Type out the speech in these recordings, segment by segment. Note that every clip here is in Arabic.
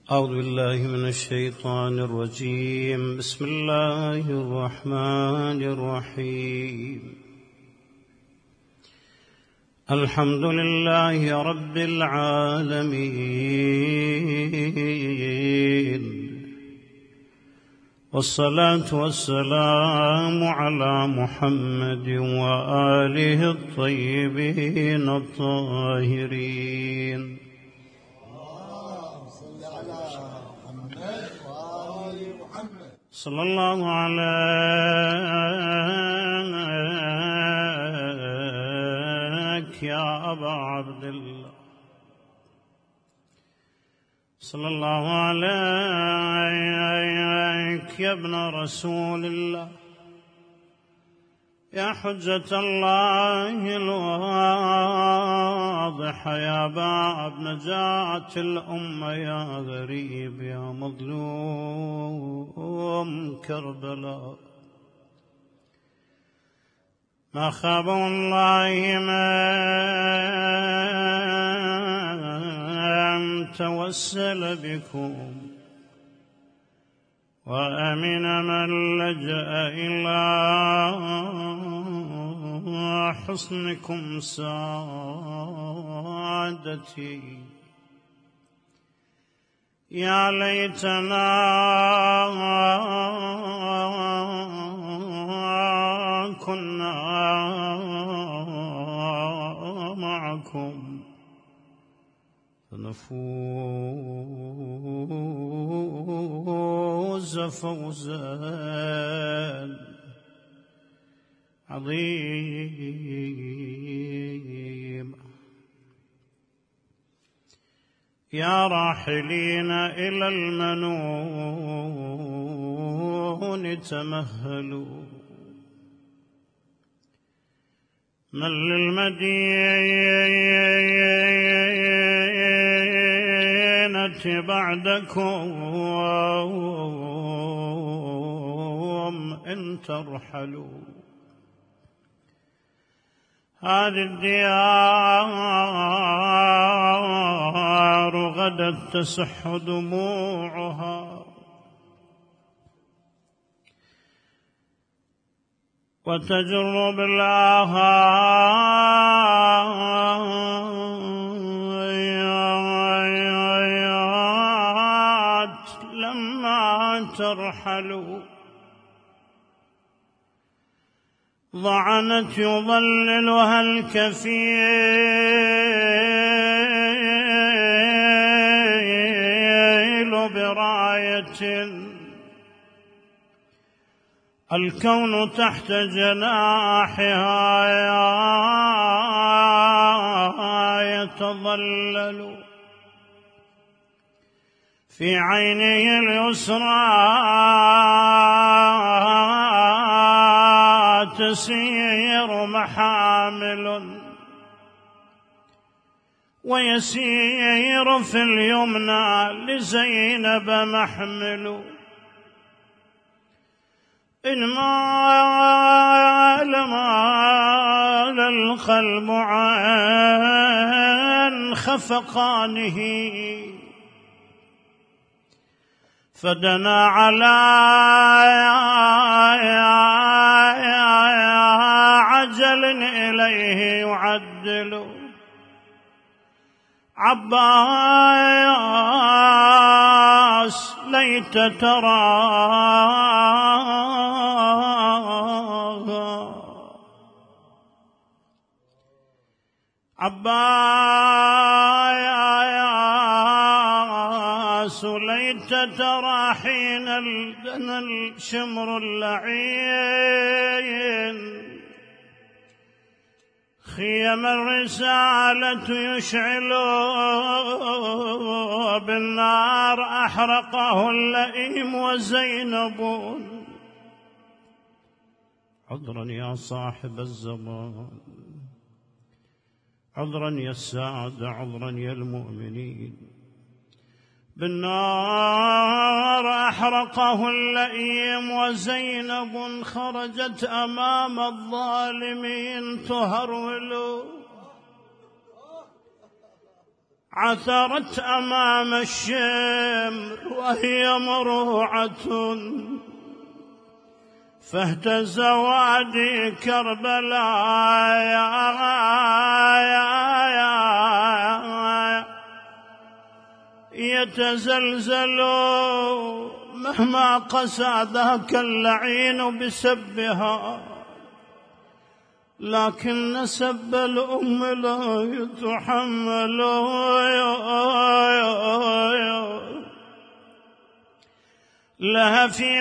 أعوذ بالله من الشيطان الرجيم. بسم الله الرحمن الرحيم. الحمد لله رب العالمين، والصلاة والسلام على محمد وآله الطيبين الطاهرين. صلى الله عليك يا أبا عبد الله، صلى الله عليك يا ابن رسول الله، يا حجة الله الواضحة، يا باب نجاة الأمة، يا غريب يا مظلوم كربلاء. ما خاب والله من توسل بكم، وأمن من لجأ إلى حصنكم سادتي. يا ليتنا كنا معكم فنفوز فوزا عظيما. يا راحلين إلى المنون تمهلوا، من للمدينة بعدكم إن ترحلوا. هذه الديار غدا تسح دموعها، وتجر بالآهات لما ترحلوا. ضعنت يضللها الكفيل براية، الكون تحت جناحها يتظلل. في عينه اليسرى تسير محامل، ويسير في اليمنى لزينب محمل. إن مال القلب عن خفقانه، فدنا على عجل إليه يعدل. عباس ليت ترى عباس ليت ترى حين الدنا الشمر اللعين، خيم الرسالة يشعل بالنار، أحرقه اللئيم وزينب. عذرا يا صاحب الزمان، عذرا يا السادة، عذرا يا المؤمنين. بالنار أحرقه اللئيم، وزينب خرجت أمام الظالمين تهرول. عثرت أمام الشمر وهي مروعة، فاهتز وادي كربلاء يتزلزل مهما قسى ذاك اللعين بسبها، لكن سب الأم لا يتحمل. لها في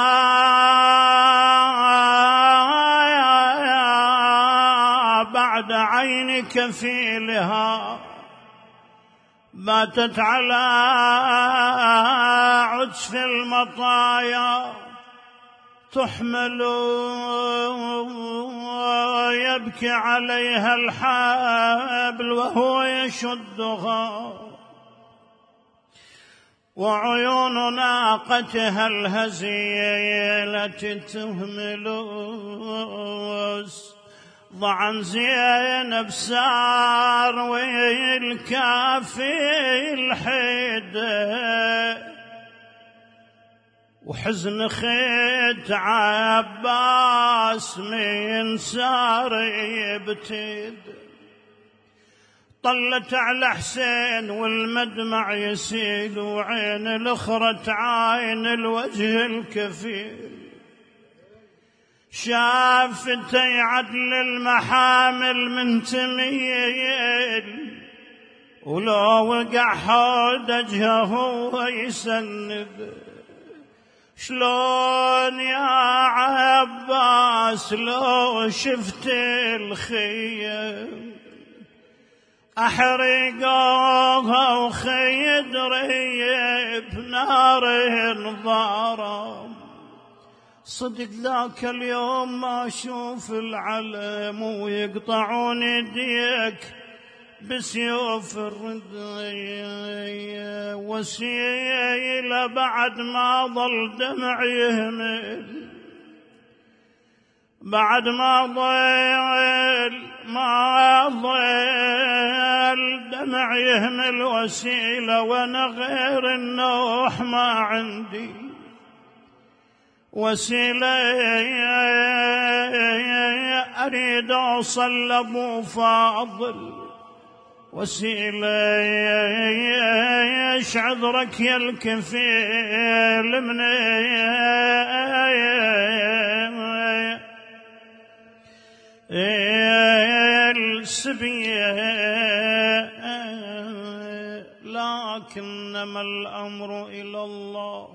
لها بعد عين كفيلها، باتت على عجف المطايا تحمل، يبكي عليها الحبل وهو يشدها، وعيون ناقتها الهزيلة تهمل. ضعن زينب سار والكافي الحيدة، وحزن خيت عباس من سار يبتد. طلت على حسين والمدمع يسيل، وعين الأخرى تعاين الوجه الكفيل. شافتي عدل المحامل من تميل، ولو وقع حود وجهه ويسند. شلون يا عباس لو شفت الخيم، أحرقوها وخيد ريب نار ضارم. صدق ذاك اليوم ما أشوف العلم، ويقطعون يديك بسيوف الردية. وسيلة بعد ما ظل دمع يهمل، بعد ما ظل دمع يهمل وسيلة. وانا غير النوح ما عندي وسيلة، أريد أوصل لأبو فاضل وسيلة. عذرك يا الكفيل من السبية، لكنما الأمر إلى الله.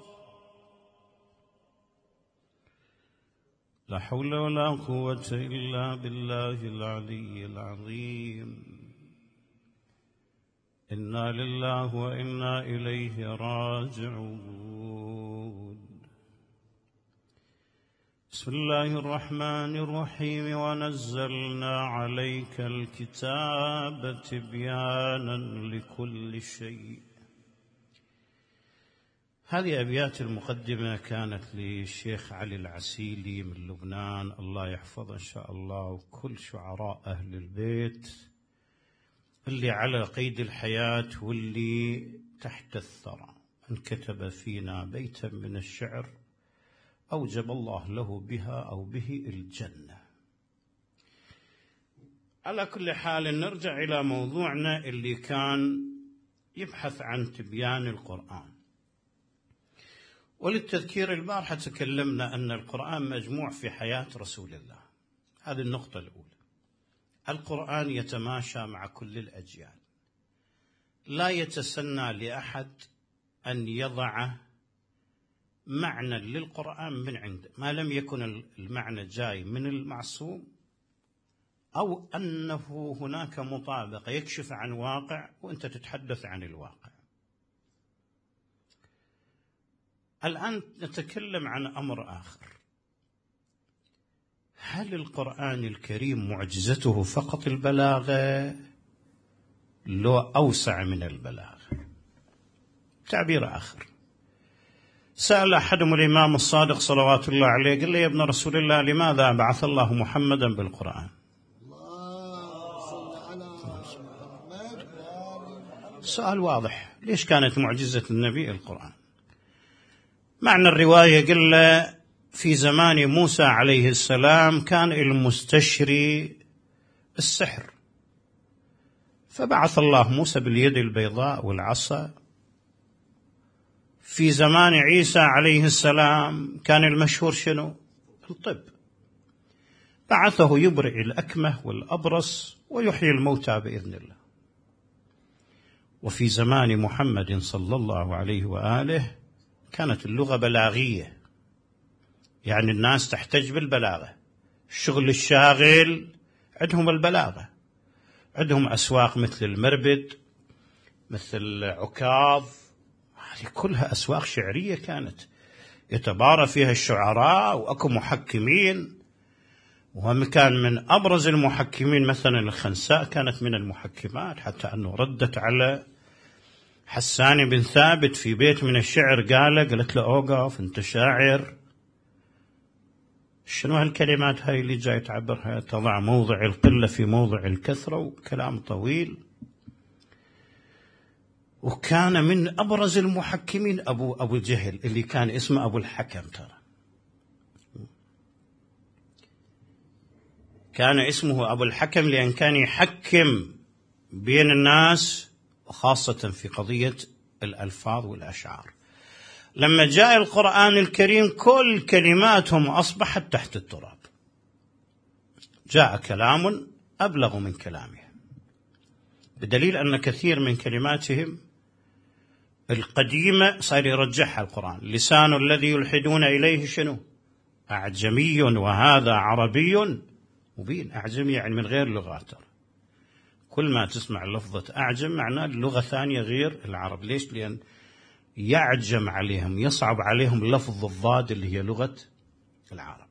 لا حول ولا قوة إلا بالله العلي العظيم. إنا لله وإنا إليه راجعون. بسم الله الرحمن الرحيم. ونزلنا عليك الكتاب تبيانا لكل شيء. هذه أبيات المقدمة كانت للشيخ علي العسيلي من لبنان، الله يحفظه إن شاء الله، وكل شعراء أهل البيت اللي على قيد الحياة واللي تحت الثرى. من كتب فينا بيتا من الشعر أوجب الله له بها أو به الجنة. على كل حال نرجع إلى موضوعنا اللي كان يبحث عن تبيان القرآن. وللتذكير البارحة تكلمنا أن القرآن مجموع في حياة رسول الله، هذه النقطة الأولى. القرآن يتماشى مع كل الأجيال، لا يتسنى لأحد أن يضع معنى للقرآن من عنده ما لم يكن المعنى جاي من المعصوم، أو أنه هناك مطابقة يكشف عن واقع وأنت تتحدث عن الواقع. الآن نتكلم عن أمر آخر. هل القرآن الكريم معجزته فقط البلاغة لو أوسع من البلاغة؟ تعبير آخر. سأل أحدهم الإمام الصادق صلوات الله عليه، قال لي يا ابن رسول الله لماذا بعث الله محمدا بالقرآن؟ السؤال واضح، ليش كانت معجزة النبي القرآن؟ معنى الرواية قلنا في زمان موسى عليه السلام كان المستشري السحر، فبعث الله موسى باليد البيضاء والعصا. في زمان عيسى عليه السلام كان المشهور شنو؟ الطب، بعثه يبرئ الأكمه والأبرص ويحيي الموتى بإذن الله. وفي زمان محمد صلى الله عليه وآله كانت اللغة بلاغية، يعني الناس تحتج بالبلاغة، الشغل الشاغل عندهم البلاغة، عندهم أسواق مثل المربد، مثل عكاظ، هذه كلها أسواق شعرية كانت يتبارى فيها الشعراء، وأكو محكمين، وهم كان من أبرز المحكمين مثلا الخنساء كانت من المحكمات، حتى أنه ردت على حسان بن ثابت في بيت من الشعر قالت له أوقف أنت شاعر. شنو هالكلمات هاي اللي جاي تعبرها؟ تضع موضع القلة في موضع الكثرة، وكلام طويل. وكان من أبرز المحكمين أبو جهل اللي كان اسمه أبو الحكم، ترى كان اسمه أبو الحكم لأن كان يحكم بين الناس، وخاصة في قضية الألفاظ والأشعار. لما جاء القرآن الكريم كل كلماتهم أصبحت تحت التراب، جاء كلام أبلغ من كلامهم، بدليل أن كثير من كلماتهم القديمة صار يرجحها القرآن. لسان الذي يلحدون إليه شنو؟ أعجمي وهذا عربي مبين. أعجمي يعني من غير لغات، كل ما تسمع لفظة أعجم معناه اللغة ثانية غير العرب. ليش؟ لأن يعجم عليهم، يصعب عليهم لفظ الضاد اللي هي لغة العرب.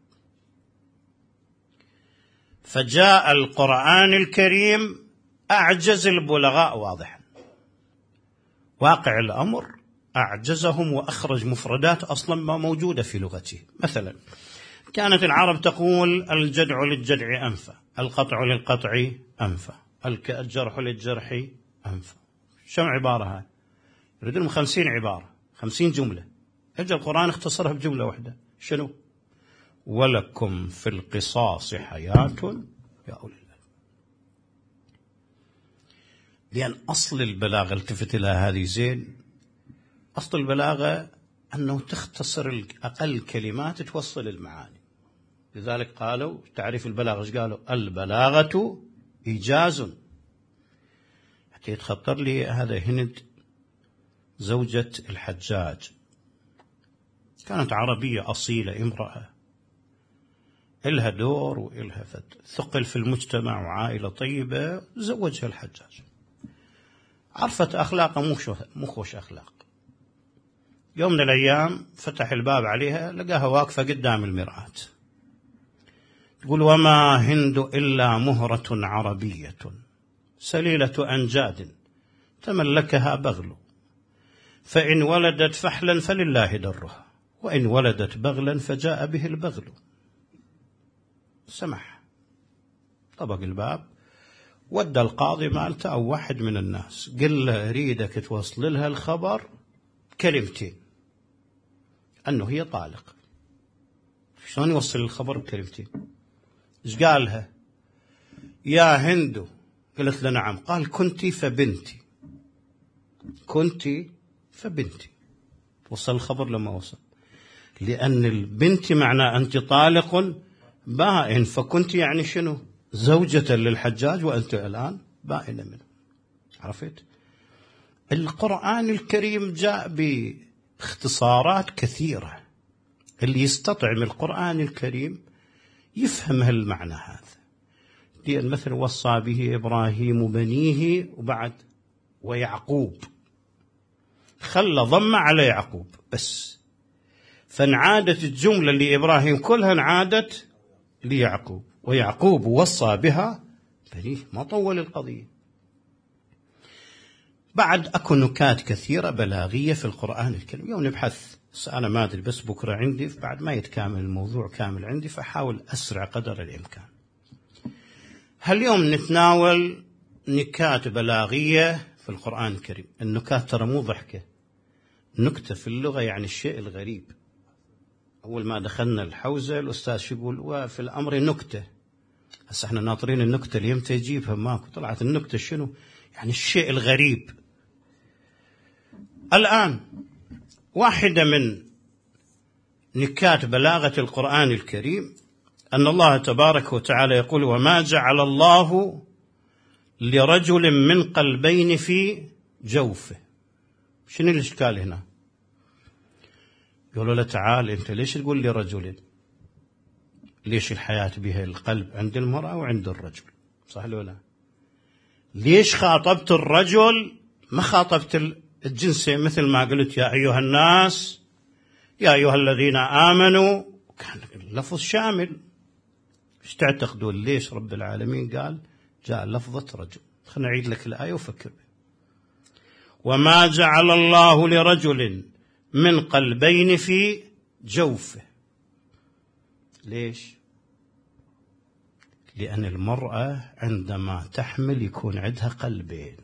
فجاء القرآن الكريم أعجز البلغاء واضحا، واقع الأمر أعجزهم وأخرج مفردات أصلا ما موجودة في لغته. مثلا كانت العرب تقول الجدع للجدع أنفى، القطع للقطع أنفى، الجرح للجرح أنفى. شو عبارة هاي؟ يريدون 50 عبارة، 50 جملة، اجى القرآن اختصرها بجملة واحدة. شنو؟ ولكم في القصاص حياة يا أولي الألباب. لأن أصل البلاغة، التفت إلى هذه زين، أصل البلاغة أنه تختصر أقل كلمات توصل المعاني. لذلك قالوا تعريف البلاغة، ايش قالوا؟ البلاغة إيجاز. حتى يتخطر لي هذا هند زوجة الحجاج، كانت عربية أصيلة، امرأة إلها دور وإلها ثقل في المجتمع وعائلة طيبة، زوجها الحجاج. عرفت أخلاقه مو خوش أخلاق. يوم من الأيام فتح الباب عليها، لقاها واقفة قدام المرآة، تقول وما هند إلا مهرة عربية سليلة أنجاد تملكها بغل، فإن ولدت فحلا فلله درها، وإن ولدت بغلا فجاء به البغل. سمح، طبق الباب، ودى القاضي مالته أو واحد من الناس، قل له أريدك توصل لها الخبر كلمتين، أنه هي طالق. شلون يوصل الخبر بكلمتين؟ إيش قالها؟ يا هندو. قالت له نعم. قال كنتي فبنتي، كنتي فبنتي. وصل الخبر لما وصل، لأن البنت معناه أنت طالق بائن، فكنت يعني شنو؟ زوجة للحجاج وأنت الآن بائنة منه. عرفت؟ القرآن الكريم جاء باختصارات كثيرة، اللي يستطعم القرآن الكريم يفهم هالمعنى هذا. لأن مثل وصى به إبراهيم بنيه وبعد ويعقوب، خلى ضم على يعقوب بس، فانعادت الجملة لإبراهيم كلها انعادت ليعقوب، ويعقوب وصى بها بنيه، ما طول القضية. بعد أكو نكات كثيرة بلاغية في القرآن الكريم، يوم نبحث، أنا ما أدري، بس بكرة عندي، بعد ما يتكامل الموضوع كامل عندي، فحاول أسرع قدر الإمكان. هاليوم نتناول نكات بلاغية في القرآن الكريم. النكات ترى مو ضحكة، نكتة في اللغة يعني الشيء الغريب. أول ما دخلنا الحوزة الأستاذ يقول وفي الأمر نكتة، هسه احنا ناطرين النكتة اللي يمتى يجيبها، ماكو. طلعت النكتة شنو؟ يعني الشيء الغريب. الآن واحدة من نكات بلاغة القرآن الكريم أن الله تبارك وتعالى يقول وما جعل الله لرجل من قلبين في جوفه. شنو الإشكال هنا؟ يقولوا له تعال أنت ليش تقول لي رجل؟ ليش الحياة بها القلب عند المرأة وعند الرجل؟ صح ولا لا؟ ليش خاطبت الرجل ما خاطبت الجنسين؟ مثل ما قلت يا أيها الناس، يا أيها الذين آمنوا، كان اللفظ شامل. ايش تعتقدون ليش رب العالمين قال جاء لفظة رجل؟ خلنا نعيد لك الآية وفكر بها. وما جعل الله لرجل من قلبين في جوفه. ليش؟ لأن المرأة عندما تحمل يكون عندها قلبين،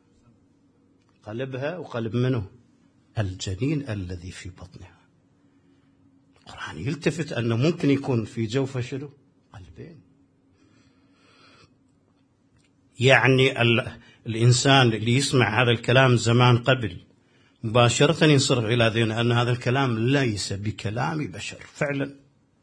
قلبها وقلب منه الجنين الذي في بطنها. القرآن يلتفت أنه ممكن يكون في جوفه شنو؟ قلبين. يعني الإنسان اللي يسمع هذا الكلام زمان قبل مباشرة ينصرف إلى ذهنه أن هذا الكلام ليس بكلام بشر فعلا.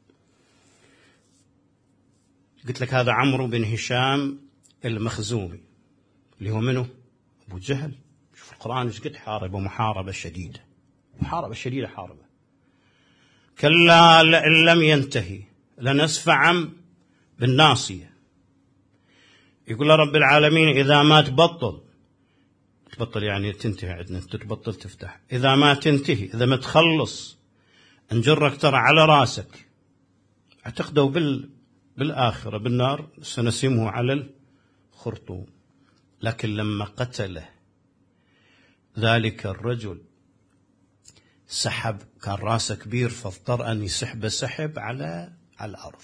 قلت لك هذا عمرو بن هشام المخزومي اللي هو منه أبو جهل. شوف القرآن ايش قد حاربه محاربة شديدة، محاربة شديدة حاربة. كلا لئن لم ينتهي لنسفعا بالناصية. يقول رب العالمين إذا ما تبطل يعني تنتهي عندنا، تبطل تفتح، إذا ما تنتهي، إذا ما تخلص نجرك ترى على راسك. اعتقدوا بالآخرة بالنار سنسمه على الخرطوم. لكن لما قتله ذلك الرجل سحب، كان راسه كبير فاضطر أن يسحب سحب على الأرض.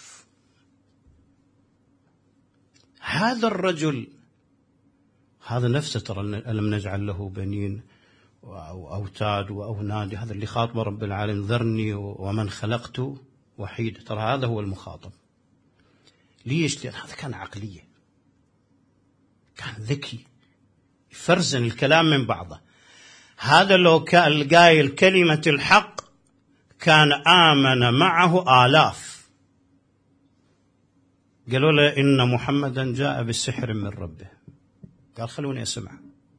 هذا الرجل هذا نفسه ترى ألم نجعل له بنين وأوتاد وأوناد. هذا اللي خاطبه رب العالمين ذرني ومن خلقت وحيد. ترى هذا هو المخاطب. ليش؟ لأن هذا كان عقلية، كان ذكي، يفرزن الكلام من بعضه. هذا لو كان قايل كلمة الحق كان آمن معه آلاف. قالوا له إن محمدا جاء بالسحر من ربه. قال خلوني أسمع.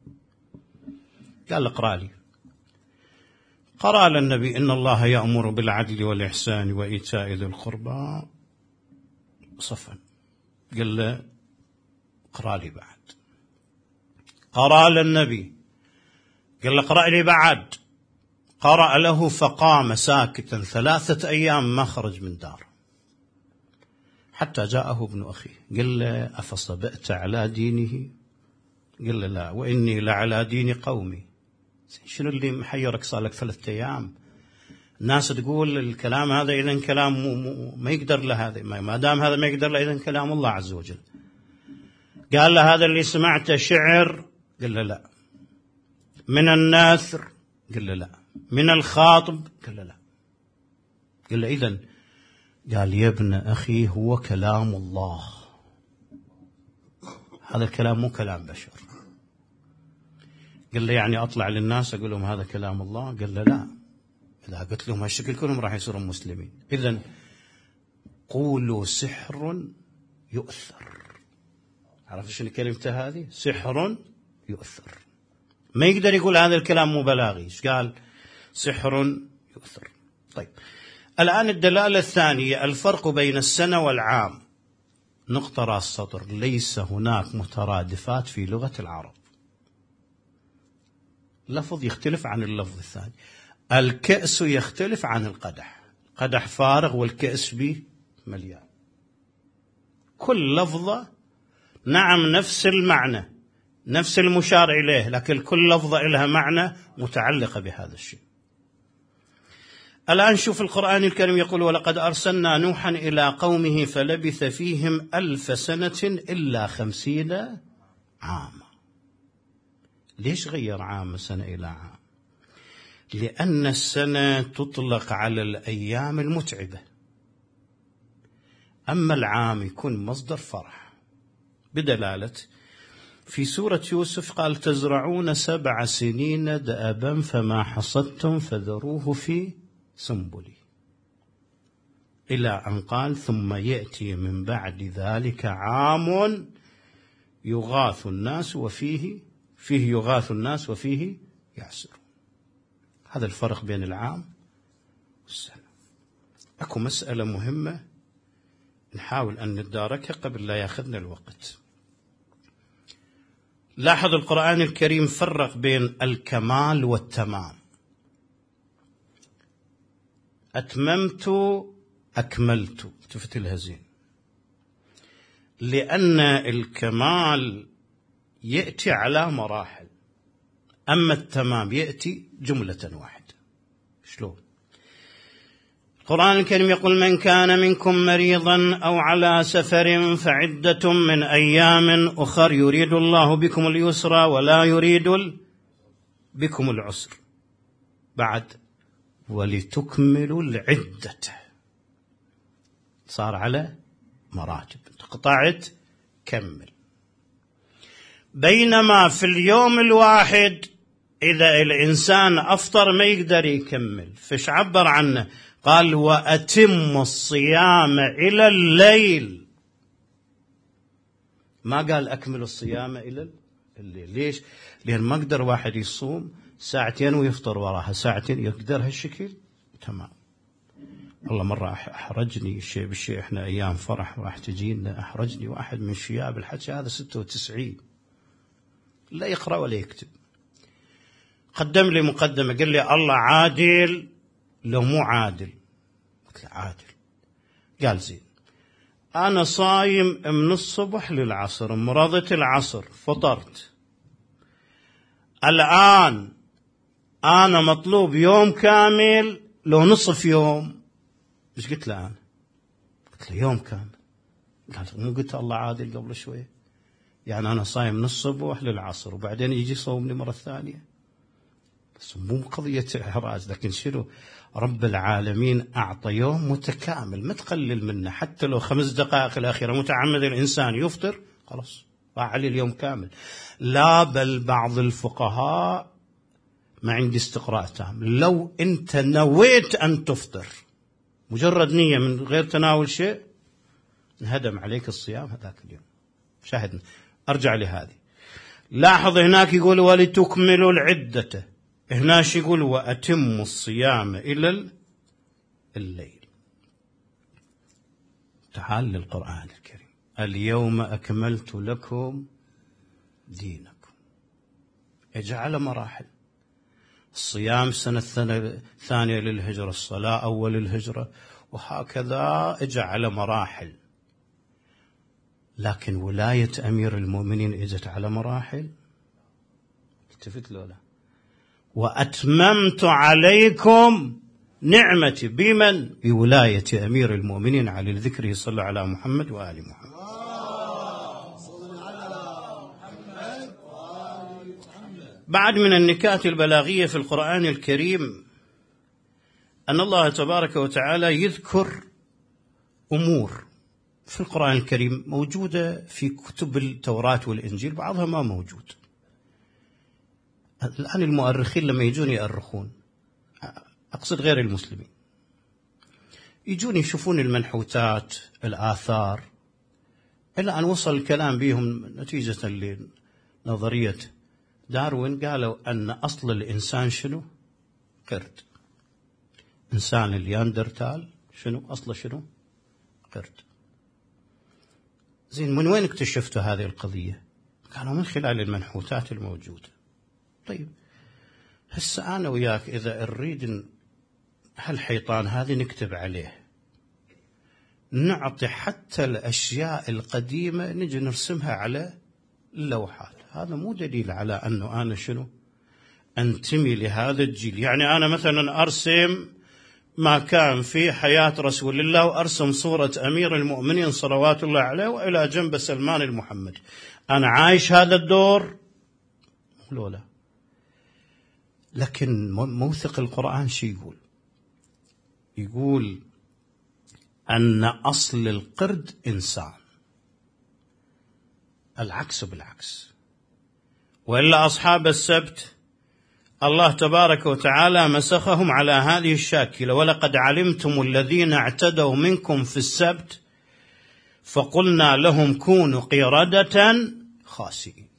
قال اقرأ لي. قرأ للنبي إن الله يأمر بالعدل والإحسان وإيتاء ذي القربى صفا. قال له اقرأ لي بعد. قرأ للنبي قال له اقرأ لي بعد. قرأ له فقام ساكتا 3 أيام ما خرج من داره حتى جاءه ابن أخيه. قال له أفصبأت على دينه؟ قال له لا وإني لعلى دين قومي. شنو اللي محيرك؟ صار لك 3 أيام الناس تقول الكلام هذا، إذن كلام ما يقدر له هذا، ما دام هذا ما يقدر له إذن كلام الله عز وجل. قال له هذا اللي سمعته شعر؟ قال له لا. من الناثر؟ قال له لا. من الخاطب؟ قال له لا. قال له إذن؟ قال يا ابن أخي هو كلام الله، هذا الكلام مو كلام بشر. قال له يعني أطلع للناس أقول لهم هذا كلام الله؟ قال له لا، إذا قلت لهم هالشكل كلهم راح يصيرون مسلمين. إذن قولوا سحر يؤثر. عرفت شنو كلمته هذه؟ سحر يؤثر. ما يقدر يقول هذا الكلام مو بلاغي. ايش قال؟ سحر يؤثر. طيب الآن الدلالة الثانية الفرق بين السنة والعام. نقطة راس سطر. ليس هناك مترادفات في لغة العرب. لفظ يختلف عن اللفظ الثاني. الكأس يختلف عن القدح. قدح فارغ والكأس به مليان. كل لفظة نعم نفس المعنى نفس المشار إليه، لكن كل لفظة لها معنى متعلقة بهذا الشيء. الآن شوف القرآن الكريم يقول ولقد أرسلنا نوحا إلى قومه فلبث فيهم 1000 سنة إلا 50 عاما. ليش غير عام سنة إلى عام؟ لأن السنة تطلق على الأيام المتعبة، أما العام يكون مصدر فرح، بدلالة في سورة يوسف قال تزرعون 7 سنين دأبا فما حصدتم فذروه في سنبله، إلى أن قال ثم يأتي من بعد ذلك عام يغاث الناس وفيه يغاث الناس وفيه يعصرون. هذا الفرق بين العام والسنة. أكو مسألة مهمة نحاول أن نتداركها قبل لا يأخذنا الوقت. لاحظ القرآن الكريم فرق بين الكمال والتمام. أتممت أكملت، تفت الهزين، لأن الكمال يأتي على مراحل، أما التمام يأتي جملة واحدة. شلون؟ القرآن الكريم يقول من كان منكم مريضا أو على سفر فعدة من أيام أخر يريد الله بكم اليسر ولا يريد بكم العسر، بعد ولتكملوا العدة، صار على مراتب، قطعت كمل. بينما في اليوم الواحد إذا الإنسان أفطر ما يقدر يكمل، فش عبر عنه؟ قال وأتم الصيام إلى الليل، ما قال أكمل الصيام إلى الليل. ليش؟ لأن ما قدر واحد يصوم 2 ساعة ويفطر وراها 2 ساعة، يقدر هالشكل؟ تمام. والله مرة أحرجني شيء بالشيء، إحنا أيام فرح راح تجينا، أحرجني واحد من شياب الحكي هذا 96 لا يقرأ ولا يكتب، قدم لي مقدمة قال لي الله عادل لو مو عادل. قلت له عادل. قال زين، أنا صايم من الصبح للعصر، مرضت العصر فطرت، الآن أنا مطلوب يوم كامل لو نصف يوم. إيش قلت له أنا؟ قلت له يوم كامل. قال مو قلت الله عادل قبل شوي؟ يعني أنا صايم من الصبح للعصر وبعدين يجي صومني مرة ثانية. بس مو قضية إحراج، لكن شنو؟ رب العالمين أعطى يوم متكامل، ما تقلل منه، حتى لو 5 دقائق الأخيرة متعمد الإنسان يفطر خلاص راح عليه اليوم كامل. لا، بل بعض الفقهاء ما عندي استقراء تام، لو أنت نويت أن تفطر مجرد نية من غير تناول شيء انهدم عليك الصيام هذاك اليوم. شاهدنا، أرجع لهذه. لاحظ هناك يقول ولتكملوا العدة، هناك يقول وأتموا الصيام إلى الليل. تعال للقرآن الكريم، اليوم أكملت لكم دينكم، اجعل مراحل. الصيام السنة الثانية للهجرة، الصلاة أول الهجرة، وهكذا اجعل مراحل. لكن ولاية أمير المؤمنين اجت على مراحل، التفت له لا. وأتممت عليكم نعمتي بمن؟ بولاية أمير المؤمنين على ذكره، صلى على محمد وآل محمد. بعد من النكات البلاغية في القرآن الكريم أن الله تبارك وتعالى يذكر أمور في القرآن الكريم موجودة في كتب التوراة والإنجيل، بعضها ما موجود. الآن المؤرخين لما يجون يؤرخون، أقصد غير المسلمين، يجون يشوفون المنحوتات الآثار، إلى أن وصل الكلام بهم نتيجة لنظرية داروين، قالوا أن أصل الإنسان شنو؟ قرد. إنسان الياندرتال شنو أصله؟ شنو؟ قرد. زين، من وين اكتشفتوا هذه القضية؟ كانوا من خلال المنحوتات الموجودة. طيب هسه أنا وياك إذا نريد هالحيطان هذه نكتب عليه، نعطي حتى الأشياء القديمة نجي نرسمها على اللوحات، هذا مو دليل على أنه أنا شنو؟ أنتمي لهذا الجيل. يعني أنا مثلا أرسم ما كان في حياة رسول الله، وأرسم صورة أمير المؤمنين صلوات الله عليه وإلى جنب سلمان المحمدي، أنا عايش هذا الدور؟ لولا لكن موثق القرآن شو يقول؟ يقول أن أصل القرد إنسان، العكس بالعكس. وإلا أصحاب السبت الله تبارك وتعالى مسخهم على هذه الشاكلة: ولقد علمتم الذين اعتدوا منكم في السبت فقلنا لهم كونوا قردة خاسئين.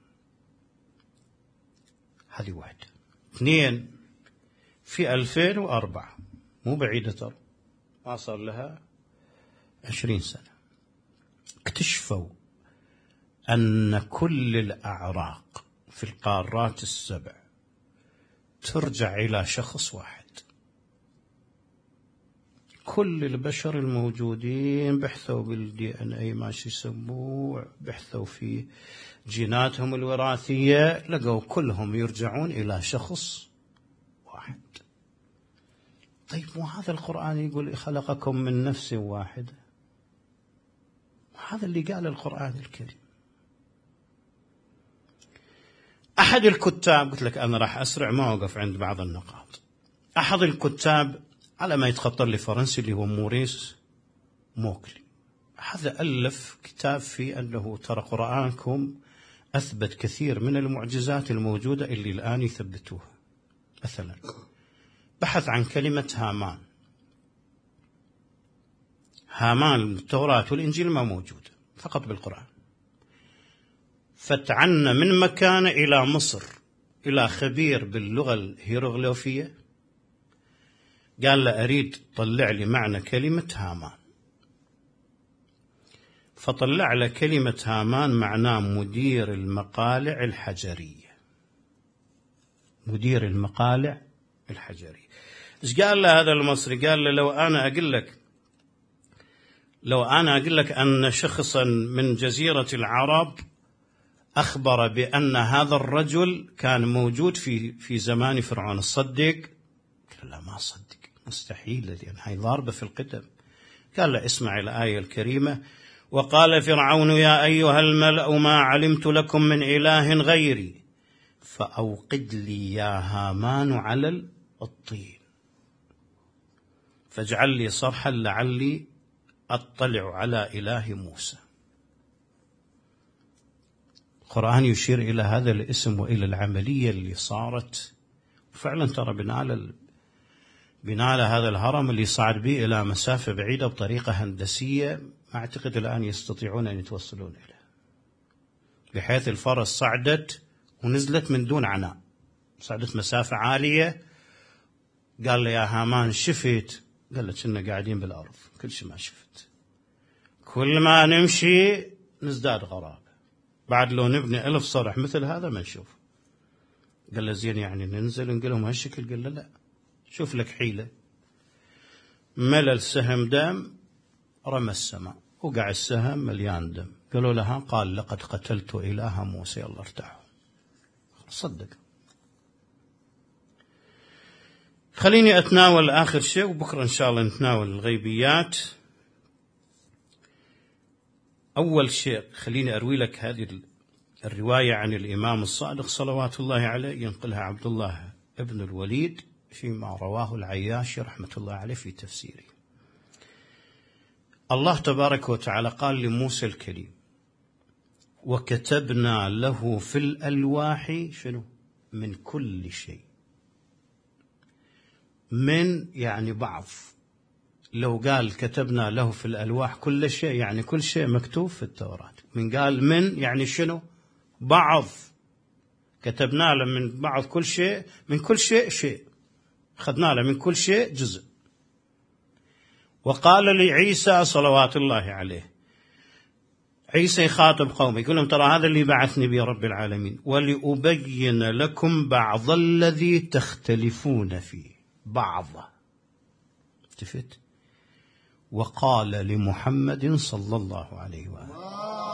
هذه واحدة. اثنين، في 2004 مو بعيدة ترى، ما صار لها 20 سنة، اكتشفوا أن كل الأعراق في القارات السبع ترجع إلى شخص واحد. كل البشر الموجودين بحثوا بالDNA ما شو يسموه، بحثوا في جيناتهم الوراثية، لقوا كلهم يرجعون إلى شخص واحد. طيب وهذا القرآن يقول خلقكم من نفس واحدة، هذا اللي قال القرآن الكريم. أحد الكتاب، قلت لك أنا راح أسرع ما أوقف عند بعض النقاط، أحد الكتاب على ما يتخطر لي فرنسي اللي هو موريس موكلي، هذا ألف كتاب في أنه ترى قرآنكم أثبت كثير من المعجزات الموجودة اللي الآن يثبتوها. مثلا بحث عن كلمة هامان. هامان التوراة والإنجيل ما موجودة، فقط بالقرآن. فتعنا من مكانه إلى مصر إلى خبير باللغة الهيروغليفية، قال له أريد طلع لي معنى كلمة هامان. فطلع له كلمة هامان معناه مدير المقالع الحجرية. مدير المقالع الحجرية. إيش قال له هذا المصري؟ قال له لو أنا أقول لك أن شخصا من جزيرة العرب أخبر بأن هذا الرجل كان موجود في زمان فرعون، الصدق؟ قال لا ما أصدق، مستحيل، لأن هاي ضاربة في القدم. قال له اسمع الآية الكريمة: وقال فرعون يا أيها الملأ ما علمت لكم من إله غيري فأوقد لي يا هامان على الطين فاجعل لي صرحا لعلي أطلع على إله موسى. القرآن يشير إلى هذا الاسم وإلى العملية اللي صارت فعلا. ترى بناء هذا الهرم اللي صعد به إلى مسافة بعيدة بطريقة هندسية ما أعتقد الآن يستطيعون أن يتوصلون إليه، بحيث الفرس صعدت ونزلت من دون عناء، صعدت مسافة عالية. قال له يا هامان شفت؟ قال له كنا قاعدين بالأرض، كل شيء ما شفت، كل ما نمشي نزداد غرابة، بعد لو نبني 1000 صرح مثل هذا ما نشوف. قال له زين يعني ننزل ونقول لهم هالشكل؟ قال له لا، شوف لك حيلة. ملى السهم دم، رمى السماء، وقع السهم مليان دم. قالوا لها قال لقد قتلت إله موسى. الله ارتاحوا، صدق. خليني أتناول آخر شيء، وبكرة إن شاء الله نتناول الغيبيات. أول شيء خليني أروي لك هذه الرواية عن الإمام الصادق صلوات الله عليه، ينقلها عبد الله ابن الوليد فيما رواه العياشي رحمة الله عليه في تفسيره. الله تبارك وتعالى قال لموسى الكليم: وكتبنا له في الألواح شنو؟ من كل شيء. من يعني بعض، لو قال كتبنا له في الألواح كل شيء يعني كل شيء مكتوب في التوراة. من قال من يعني شنو؟ بعض. كتبنا له من بعض كل شيء، من كل شيء شيء، أخذنا له من كل شيء جزء. وقال لعيسى صلوات الله عليه، عيسى يخاطب قومه يقول لهم ترى هذا اللي بعثني به رب العالمين، ولأبين لكم بعض الذي تختلفون فيه. بعض، التفت. وقال لمحمد صلى الله عليه وآله: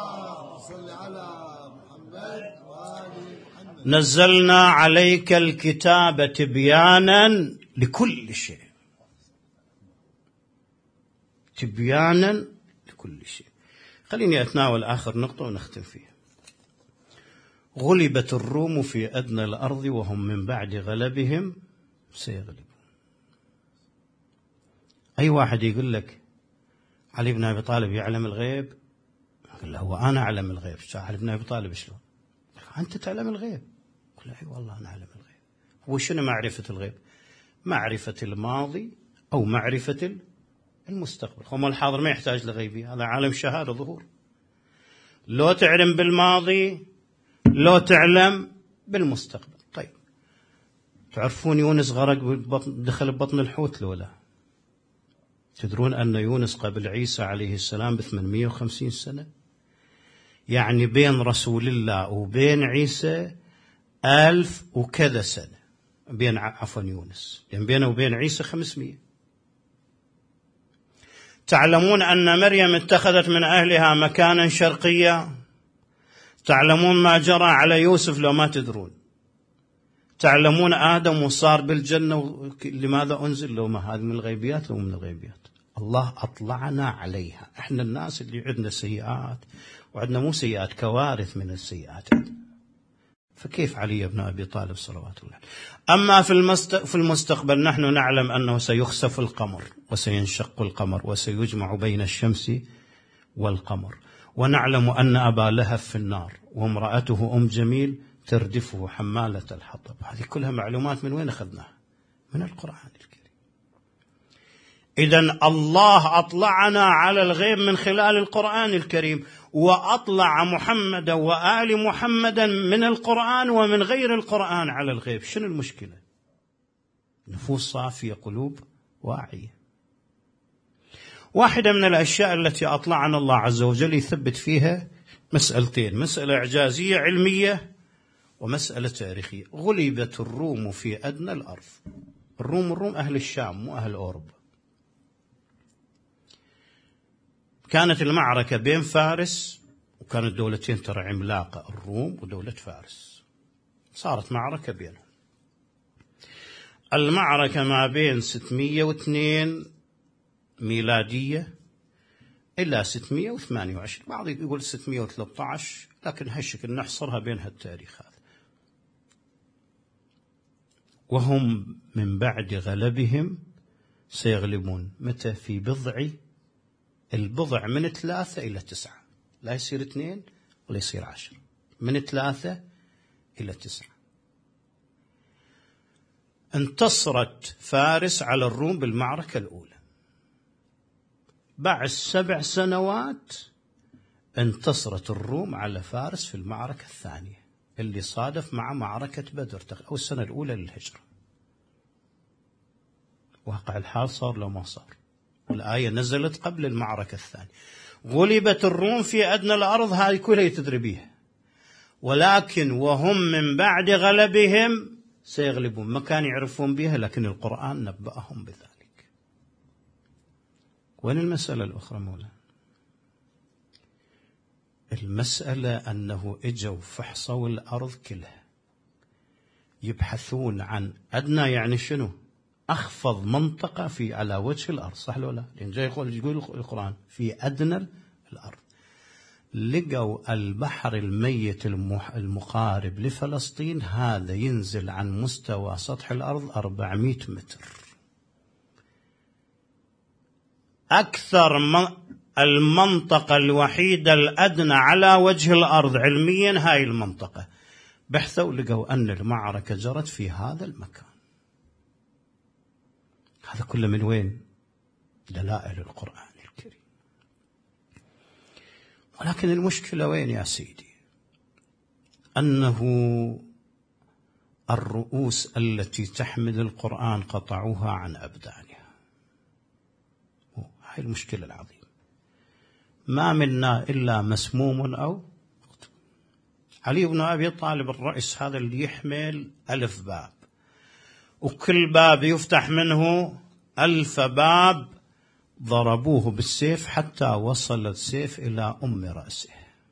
نزلنا عليك الكتاب تبيانا لكل شيء. تبيانا لكل شيء. خليني أتناول آخر نقطة ونختم فيها. غلبت الروم في أدنى الأرض وهم من بعد غلبهم سيغلبون. أي واحد يقول لك علي بن أبي طالب يعلم الغيب، يقول له هو أنا أعلم الغيب. علي بن أبي طالب شلون؟ أنت تعلم الغيب. يقول له أي والله أنا أعلم الغيب. هو شنو معرفة الغيب؟ معرفة الماضي أو معرفة المستقبل. هم الحاضر ما يحتاج لغيبي، هذا عالم شهادة ظهور. لو تعلم بالماضي لو تعلم بالمستقبل. طيب تعرفون يونس غرق دخل ببطن الحوت لو لا؟ تدرون أن يونس قبل عيسى عليه السلام ب850 سنة؟ يعني بين رسول الله وبين عيسى 1000 وكذا سنة، بين عفوا يونس، يعني بينه وبين عيسى 500. تعلمون أن مريم اتخذت من أهلها مكانا شرقيا. تعلمون ما جرى على يوسف لو ما تدرون. تعلمون آدم وصار بالجنة لماذا أنزل، لو ما هذه من الغيبيات لو من الغيبيات. الله أطلعنا عليها. احنا الناس اللي عندنا سيئات، وعندنا مو سيئات، كوارث من السيئات. فكيف علي بن أبي طالب صلوات الله؟ أما في المستقبل نحن نعلم أنه سيخسف القمر وسينشق القمر وسيجمع بين الشمس والقمر، ونعلم أن أبا لهب في النار وامرأته أم جميل تردفه حمالة الحطب. هذه كلها معلومات من وين أخذناها؟ من القرآن الكريم. إذن الله أطلعنا على الغيب من خلال القرآن الكريم، وأطلع محمد وآل محمد من القرآن ومن غير القرآن على الغيب. شنو المشكلة؟ نفوس صافية، قلوب واعية. واحدة من الأشياء التي أطلعنا الله عز وجل يثبت فيها مسألتين: مسألة إعجازية علمية ومسألة تاريخية. غلبت الروم في أدنى الأرض. الروم أهل الشام مو أهل أوروبا. كانت المعركة بين فارس، وكانت دولتين ترى عملاقة، الروم ودولة فارس. صارت معركة بينهم. المعركة ما بين 602 ميلادية إلى 628، بعض يقول 613، لكن هالشكل نحصرها بين هالتاريخ هذا. وهم من بعد غلبهم سيغلبون. متى؟ في البضع من 3 إلى 9، لا يصير 2 ولا يصير 10، من 3 إلى 9. انتصرت فارس على الروم بالمعركة الأولى. بعد 7 سنوات انتصرت الروم على فارس في المعركة الثانية، اللي صادف مع معركة بدر أو السنة الأولى للهجرة. واقع الحال صار لو ما صار. الآية نزلت قبل المعركة الثانية. غلبت الروم في أدنى الأرض، هذه كلها تدري بيها. ولكن وهم من بعد غلبهم سيغلبون. ما كانوا يعرفون بها، لكن القرآن نبأهم بذلك. وين المسألة الأخرى مولانا؟ المسألة أنه إجوا فحصوا الأرض كلها يبحثون عن أدنى، يعني شنو؟ أخفض منطقة على وجه الأرض، صح ولا لا؟ لأن جاي يقول القرآن في أدنى الأرض. لقوا البحر الميت المقارب لفلسطين، هذا ينزل عن مستوى سطح الأرض 400 متر. أكثر المنطقة الوحيدة الأدنى على وجه الأرض علميا هاي المنطقة. بحثوا لقوا أن المعركة جرت في هذا المكان. هذا كله من وين؟ دلائل القرآن الكريم. ولكن المشكلة وين يا سيدي؟ أنه الرؤوس التي تحمل القرآن قطعوها عن أبدانها. هاي المشكلة العظيمة. ما منا إلا مسموم أو مقتول. علي بن أبي طالب الرئيس هذا اللي يحمل 1000 باب، وكل باب يفتح منه 1000 باب، ضربوه بالسيف حتى وصل السيف إلى أم رأسه.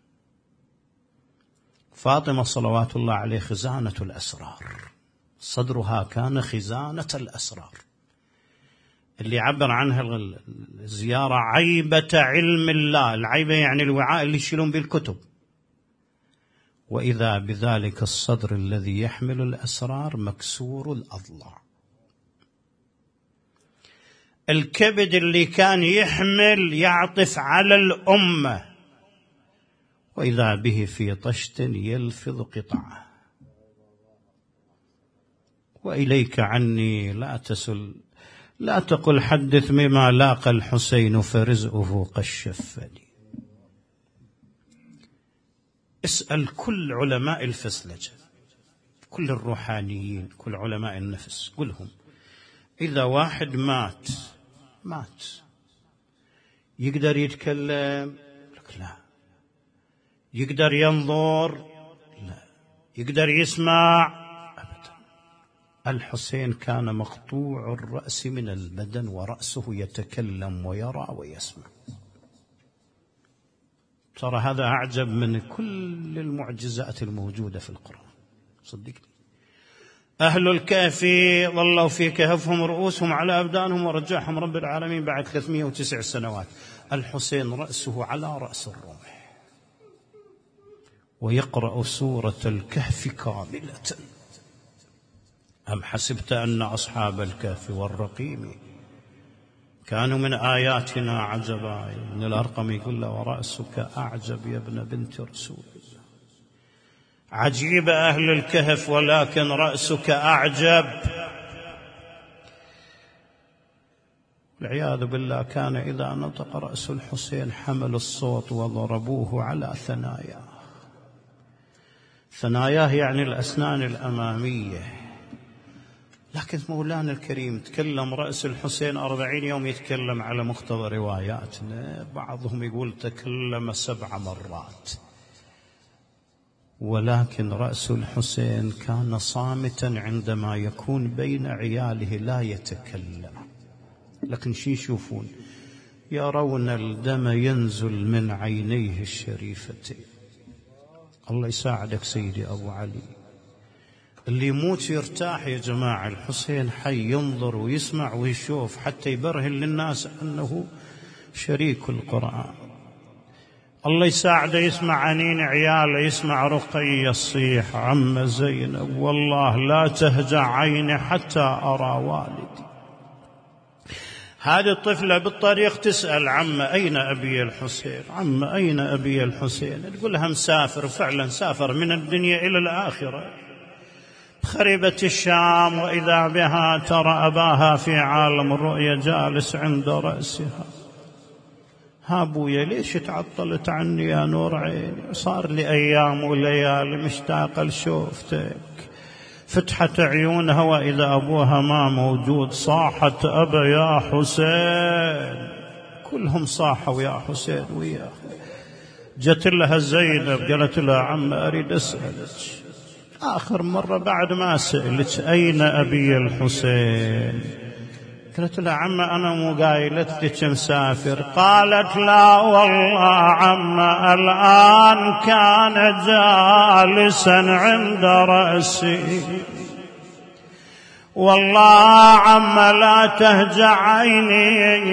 فاطمة صلوات الله عليه خزانة الأسرار، صدرها كان خزانة الأسرار، اللي عبر عنها الزيارة عيبة علم الله. العيبة يعني الوعاء اللي يشيلون به الكتب. وإذا بذلك الصدر الذي يحمل الأسرار مكسور الأضلاع. الكبد اللي كان يحمل يعطف على الأمة، وإذا به في طشت يلفظ قطعه. وإليك عني لا تسل، لا تقل حدث مما لاقى الحسين فرزقه قد شفني. اسأل كل علماء الفسلجة، كل الروحانيين، كل علماء النفس، قلهم إذا واحد مات يقدر يتكلم؟ لك لا. يقدر ينظر؟ لا. يقدر يسمع؟ أبدا. الحسين كان مقطوع الرأس من البدن ورأسه يتكلم ويرى ويسمع. ترى هذا أعجب من كل المعجزات الموجودة في القرآن، صدقني. أهل الكهف ظلوا في كهفهم رؤوسهم على أبدانهم ورجعهم رب العالمين بعد 309 سنوات. الحسين رأسه على رأس الرمح ويقرأ سورة الكهف كاملة. أم حسبت أن أصحاب الكهف والرقيم كانوا من آياتنا عجبا؟ ابن الأرقم يقول له ورأسك أعجب يا ابن بنت رسول الله. عجيب أهل الكهف ولكن رأسك أعجب. والعياذ بالله كان إذا نطق رأس الحسين حمل الصوت وضربوه على ثناياه. ثناياه يعني الأسنان الأمامية. لكن مولانا الكريم تكلم رأس الحسين 40 يوم يتكلم على مقتضى رواياتنا، بعضهم يقول تكلم 7 مرات. ولكن رأس الحسين كان صامتا عندما يكون بين عياله لا يتكلم. لكن شي يشوفون؟ يرون الدم ينزل من عينيه الشريفتين. الله يساعدك سيدي أبو علي. اللي يموت يرتاح يا جماعة. الحسين حي ينظر ويسمع ويشوف حتى يبرهن للناس أنه شريك القرآن. الله يساعده يسمع عنين عياله، يسمع رقية الصيح عم زينب والله لا تهجع عيني حتى أرى والدي. هذه الطفلة بالطريق تسأل عم أين أبي الحسين، عم أين أبي الحسين؟ تقول لها مسافر. فعلا سافر من الدنيا إلى الآخرة بخريبة الشام، وإذا بها ترى أباها في عالم الرؤيا جالس عند رأسها. ها أبويا ليش تعطلت عني يا نور عيني؟ صار لي أيام وليالي مشتاقة لشوفتك. فتحت عيونها وإذا أبوها ما موجود. صاحت أبا يا حسين. كلهم صاحوا يا حسين وياه. جت لها زينب قالت لها عم أريد أسألك آخر مرة بعد ما سألت أين أبي الحسين؟ قالت لها عم أنا مو قايلتك مسافر. قالت لا والله عم الآن كان جالسا عند رأسي. والله عم لا تهجع عيني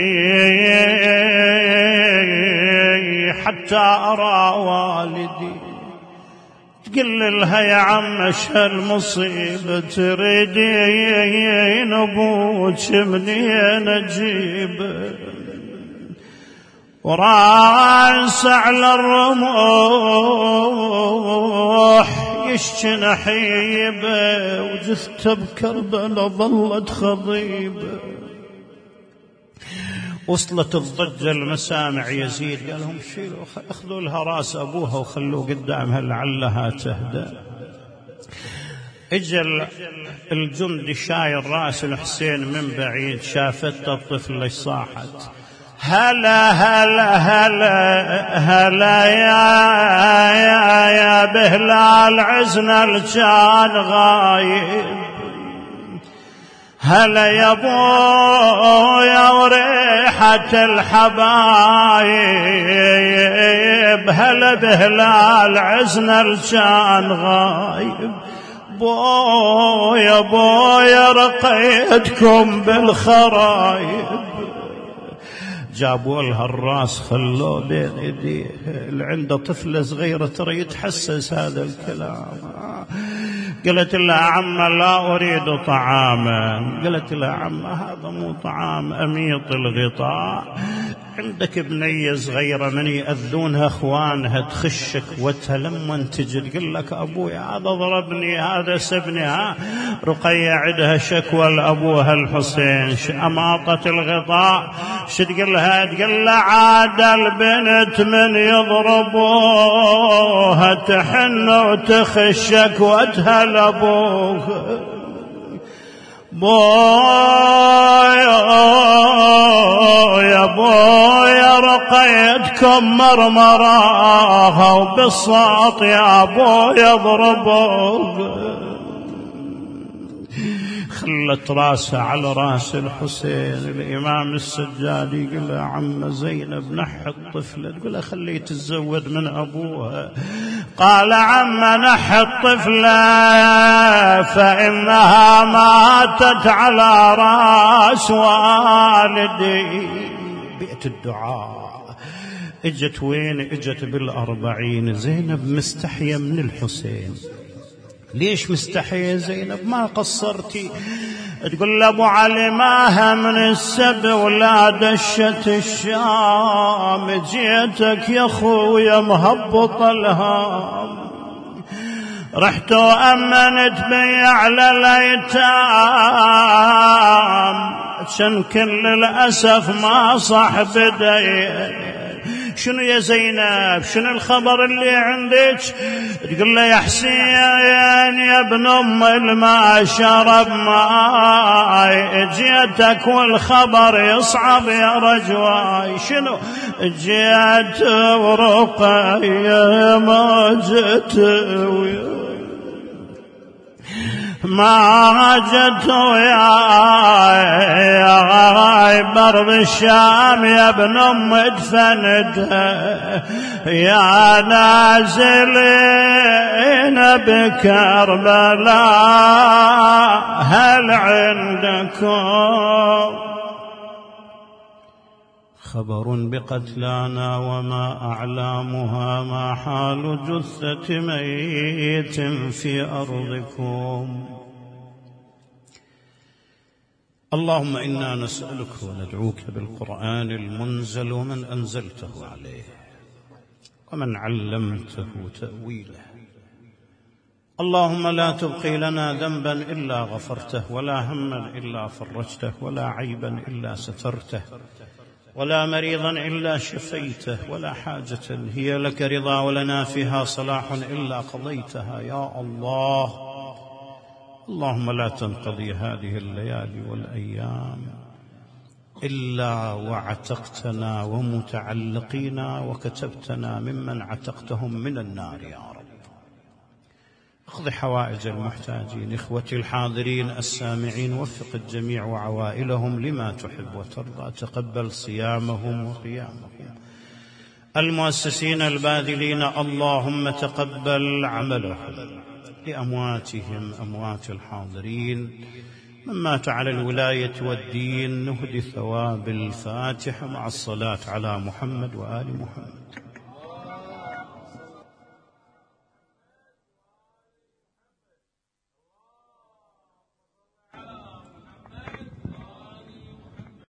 حتى أرى والدي. تقول لها يا عم ايش هالمصيبة تريدين ابوك منين اجيبه؟ وراس على الرموح يشكي نحيبه، وجثته بكربلاء ظلت خضيبه. وصلت الضجة المسامع يزيد، قال لهم شيلوا اخذوا لها راس أبوها وخلوه قدامها لعلها تهدى. اجى الجندي شايل راس الحسين من بعيد، شافت الطفلة صاحت هلا هلا هلا هلا يا بهلال عزنا الجان غايب. هلا يا بويا وريحة الحبايب. هلا بهلال عزنا الجان غايب. بويا رقيتكم بالخرايب. جابوا لها الراس خلوه بين ايديه. اللي عنده طفلة صغيرة ترى يتحسس هذا الكلام. قالت لها عم لا أريد طعاما. قالت لها عم هذا مو طعام، أميط الغطاء. عندك بنية صغيرة من يأذونها أخوانها تخش شكوتها لما تجي تقول لك أبوي هذا ضربني هذا سبني. رقية عندها شكوى لأبوها الحسين، أماطة الغطاء. شو تقول لها؟ تقول لها عاد البنت من يضربوها تحن وتخش شكوتها لأبوها. يا بويا رقيتكم مرمراها وبالصوت يا بويا ضربوها. خلت راسها على راس الحسين. الإمام السجادي يقول له عم زينب نحي الطفلة. تقول له خليه تتزود من أبوها. قال عم نحي الطفلة فإنها ماتت على راس والدي. بيئة الدعاء. اجت وين؟ اجت بال40. زينب مستحية من الحسين. ليش مستحية زينب؟ ما قصرتي. تقول لأبو علي ماها من السبع ولا دشت الشام. جيتك يا خويا مهبط الهام. رحت وأمنت بي على الأيتام. عشان كل الأسف ما صح بدي. شنو يا زينب؟ شنو الخبر اللي عندك؟ تقول له يا حسين يا ابن أم الماء شرب ماي. جيتك والخبر يصعب يا رجواي. شنو؟ جيت ورقية ما جت ما جت يا برد الشام يا ابن أم ادفنتها. يا نازلين بكربلاء هل عندكم خبر بقتلانا وما أعلامها؟ ما حال جثة ميت في أرضكم؟ اللهم إنا نسألك وندعوك بالقرآن المنزل ومن أنزلته عليه ومن علمته تأويله. اللهم لا تبقي لنا ذنبا إلا غفرته ولا هما إلا فرجته ولا عيبا إلا سترته ولا مريضا إلا شفيته ولا حاجة هي لك رضا ولنا فيها صلاح إلا قضيتها يا الله. اللهم لا تنقضي هذه الليالي والأيام إلا وعتقتنا ومتعلقينا وكتبتنا ممن عتقتهم من النار يا رب. اقض حوائج المحتاجين إخوتي الحاضرين السامعين. وفق الجميع وعوائلهم لما تحب وترضى. تقبل صيامهم وقيامهم. المؤسسين الباذلين اللهم تقبل عملهم. لأمواتهم أموات الحاضرين من مات على الولاية والدين نهدي ثواب الفاتحة مع الصلاة على محمد وآل محمد.